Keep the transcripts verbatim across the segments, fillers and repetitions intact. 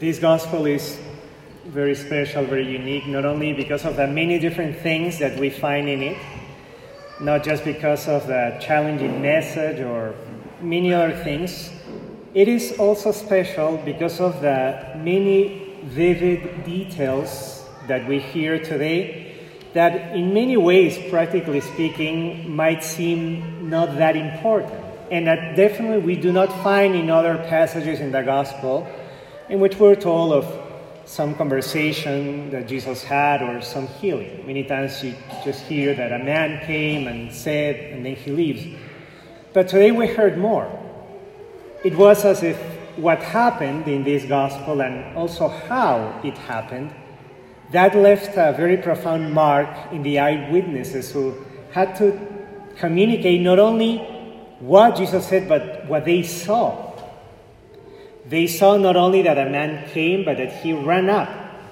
This gospel is very special, very unique, not only because of the many different things that we find in it, not just because of the challenging message or many other things. It is also special because of the many vivid details that we hear today that in many ways, practically speaking, might seem not that important, and that definitely we do not find in other passages in the gospel in which we're told of some conversation that Jesus had or some healing. Many times you just hear that a man came and said, and then he leaves. But today we heard more. It was as if what happened in this gospel and also how it happened, that left a very profound mark in the eyewitnesses who had to communicate not only what Jesus said, but what they saw. They saw not only that a man came, but that he ran up.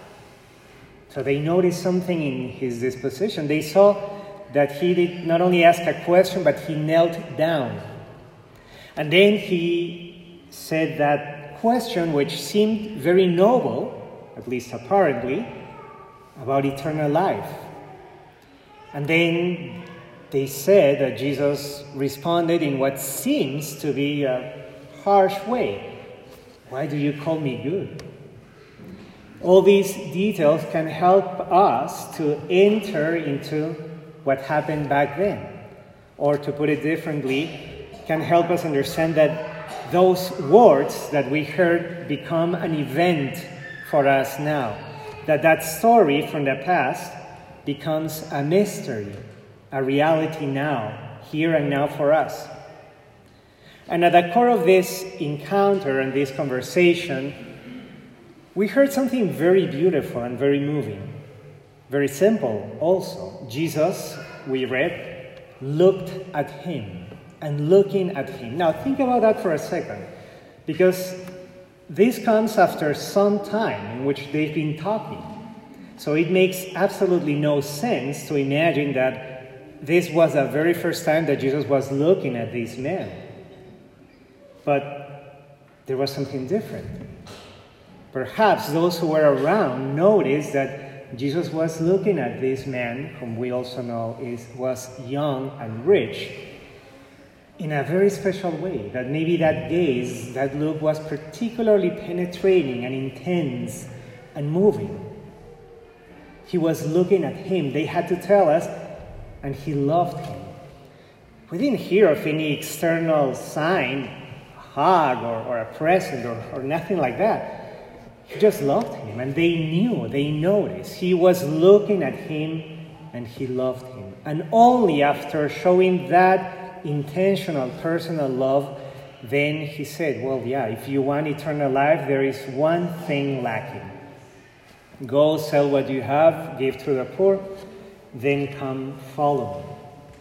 So they noticed something in his disposition. They saw that he did not only ask a question, but he knelt down. And then he said that question, which seemed very noble, at least apparently, about eternal life. And then they said that Jesus responded in what seems to be a harsh way. Why do you call me good? All these details can help us to enter into what happened back then. Or to put it differently, can help us understand that those words that we heard become an event for us now. That that story from the past becomes a mystery, a reality now, here and now for us. And at the core of this encounter and this conversation, we heard something very beautiful and very moving. Very simple also. Jesus, we read, looked at him and looking at him. Now think about that for a second, because this comes after some time in which they've been talking. So it makes absolutely no sense to imagine that this was the very first time that Jesus was looking at this man. But there was something different. Perhaps those who were around noticed that Jesus was looking at this man, whom we also know is, was young and rich, in a very special way. That maybe that gaze, that look was particularly penetrating and intense and moving. He was looking at him. They had to tell us, and he loved him. We didn't hear of any external sign, hug or, or a present or, or nothing like that. He just loved him, and they knew, they noticed. He was looking at him and he loved him. And only after showing that intentional, personal love, then he said, well, yeah, if you want eternal life, there is one thing lacking. Go sell what you have, give to the poor, then come follow me.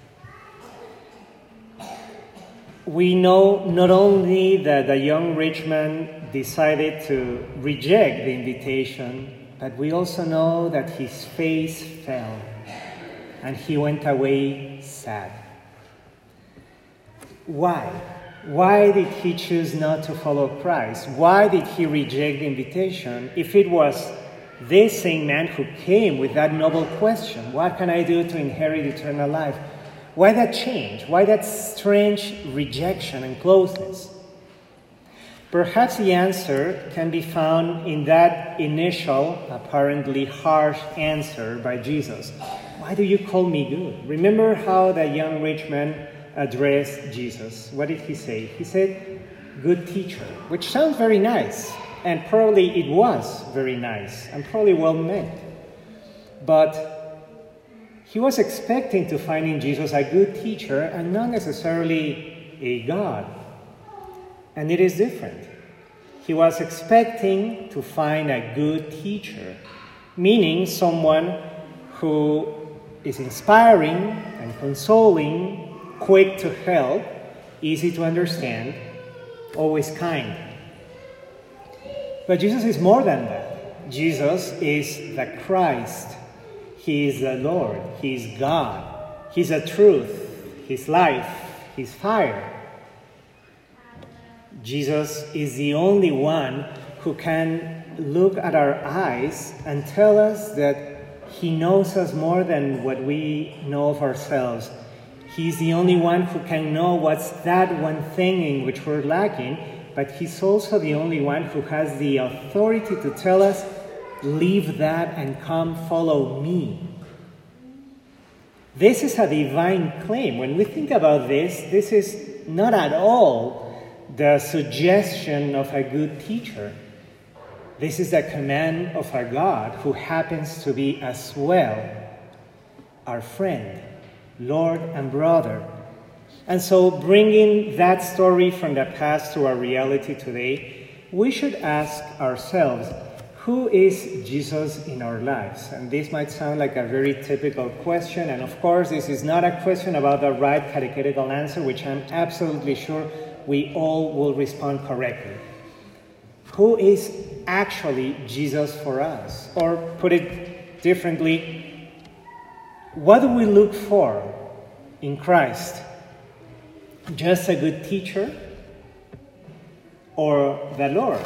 We know not only that the young rich man decided to reject the invitation, but we also know that his face fell and he went away sad. Why? Why did he choose not to follow Christ? Why did he reject the invitation if it was this same man who came with that noble question, what can I do to inherit eternal life? Why that change? Why that strange rejection and closeness? Perhaps the answer can be found in that initial, apparently harsh answer by Jesus. Why do you call me good? Remember how the young rich man addressed Jesus. What did he say? He said, good teacher, which sounds very nice. And probably it was very nice and probably well meant. But he was expecting to find in Jesus a good teacher and not necessarily a God. And it is different. He was expecting to find a good teacher, meaning someone who is inspiring and consoling, quick to help, easy to understand, always kind. But Jesus is more than that. Jesus is the Christ. He is the Lord. He is God. He's the truth, His life, His fire. Jesus is the only one who can look at our eyes and tell us that he knows us more than what we know of ourselves. He's the only one who can know what's that one thing in which we're lacking, but he's also the only one who has the authority to tell us, leave that and come follow me. This is a divine claim. When we think about this, this is not at all the suggestion of a good teacher. This is the command of a God who happens to be as well our friend, Lord and brother. And so bringing that story from the past to our reality today, we should ask ourselves, who is Jesus in our lives? And this might sound like a very typical question. And of course, this is not a question about the right catechetical answer, which I'm absolutely sure we all will respond correctly. Who is actually Jesus for us? Or put it differently, what do we look for in Christ? Just a good teacher or the Lord?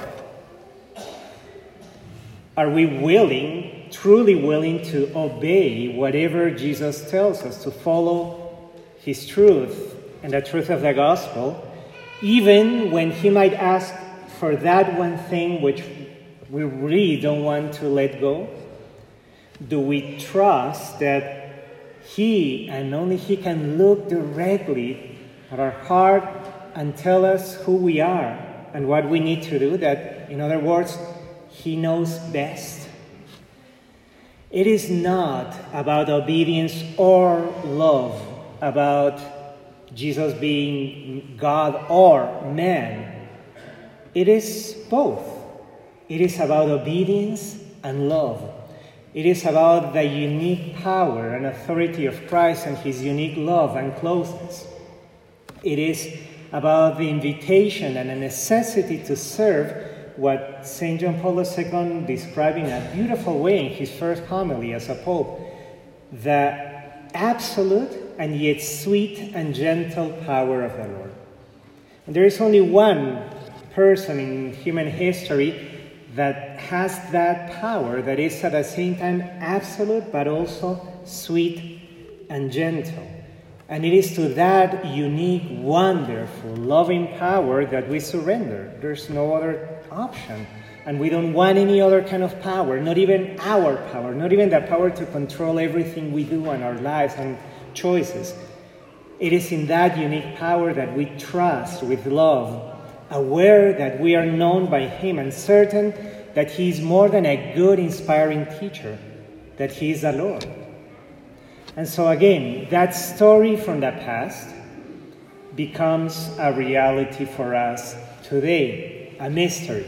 Are we willing, truly willing to obey whatever Jesus tells us, to follow his truth and the truth of the gospel, even when he might ask for that one thing which we really don't want to let go? Do we trust that he and only he can look directly at our heart and tell us who we are and what we need to do? That, in other words, he knows best. It is not about obedience or love, about Jesus being God or man. It is both. It is about obedience and love. It is about the unique power and authority of Christ and his unique love and closeness. It is about the invitation and the necessity to serve, what Saint John Paul the Second described in a beautiful way in his first homily as a pope, the absolute and yet sweet and gentle power of the Lord. And there is only one person in human history that has that power, that is at the same time absolute but also sweet and gentle. And it is to that unique, wonderful, loving power that we surrender. There's no other option. And we don't want any other kind of power, not even our power, not even the power to control everything we do in our lives and choices. It is in that unique power that we trust with love, aware that we are known by him and certain that he is more than a good, inspiring teacher, that he is the Lord. And so again, that story from the past becomes a reality for us today, a mystery.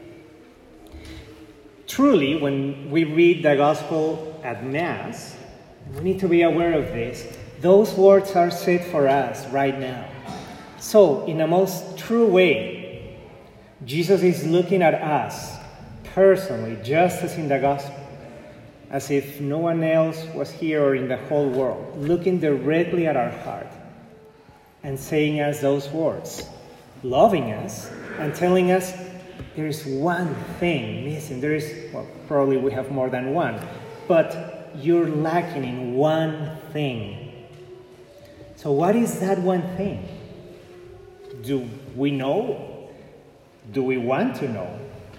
Truly, when we read the gospel at Mass, we need to be aware of this. Those words are said for us right now. So, in a most true way, Jesus is looking at us personally, just as in the gospel, as if no one else was here or in the whole world, looking directly at our heart and saying us those words, loving us and telling us there is one thing missing. There is, well, probably we have more than one, but you're lacking in one thing. So what is that one thing? Do we know? Do we want to know?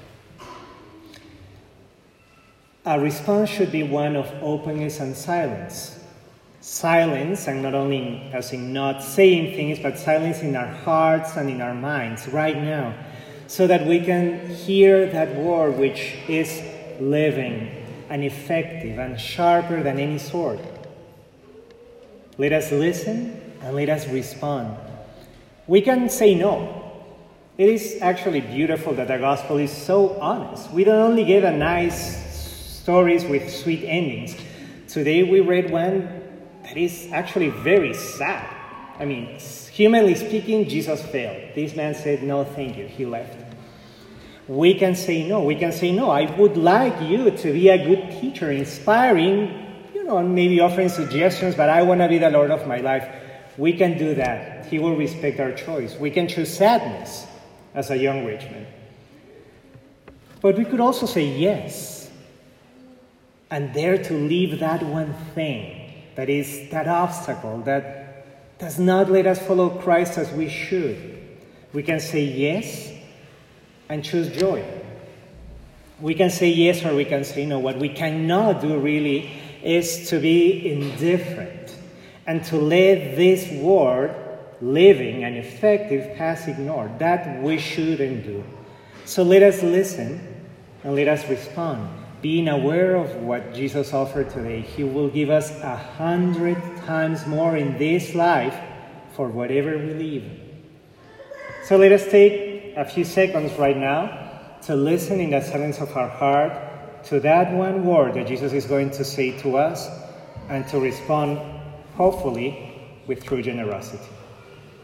Our response should be one of openness and silence. Silence, and not only as in not saying things, but silence in our hearts and in our minds right now, so that we can hear that word which is living and effective and sharper than any sword. Let us listen and let us respond. We can say no. It is actually beautiful that the gospel is so honest. We don't only get a nice stories with sweet endings. Today we read one that is actually very sad. I mean, humanly speaking, Jesus failed. This man said, no, thank you. He left. We can say no. We can say, no, I would like you to be a good teacher, inspiring, you know, maybe offering suggestions, but I want to be the Lord of my life. We can do that. He will respect our choice. We can choose sadness as a young rich man. But we could also say yes, and dare to leave that one thing that is that obstacle that does not let us follow Christ as we should. We can say yes and choose joy. We can say yes or we can say no. What we cannot do really is to be indifferent and to let this word, living and effective, pass ignored. That we shouldn't do. So let us listen and let us respond, being aware of what Jesus offered today. He will give us a hundred times more in this life for whatever we live. So let us take a few seconds right now to listen in the silence of our heart to that one word that Jesus is going to say to us, and to respond, hopefully, with true generosity.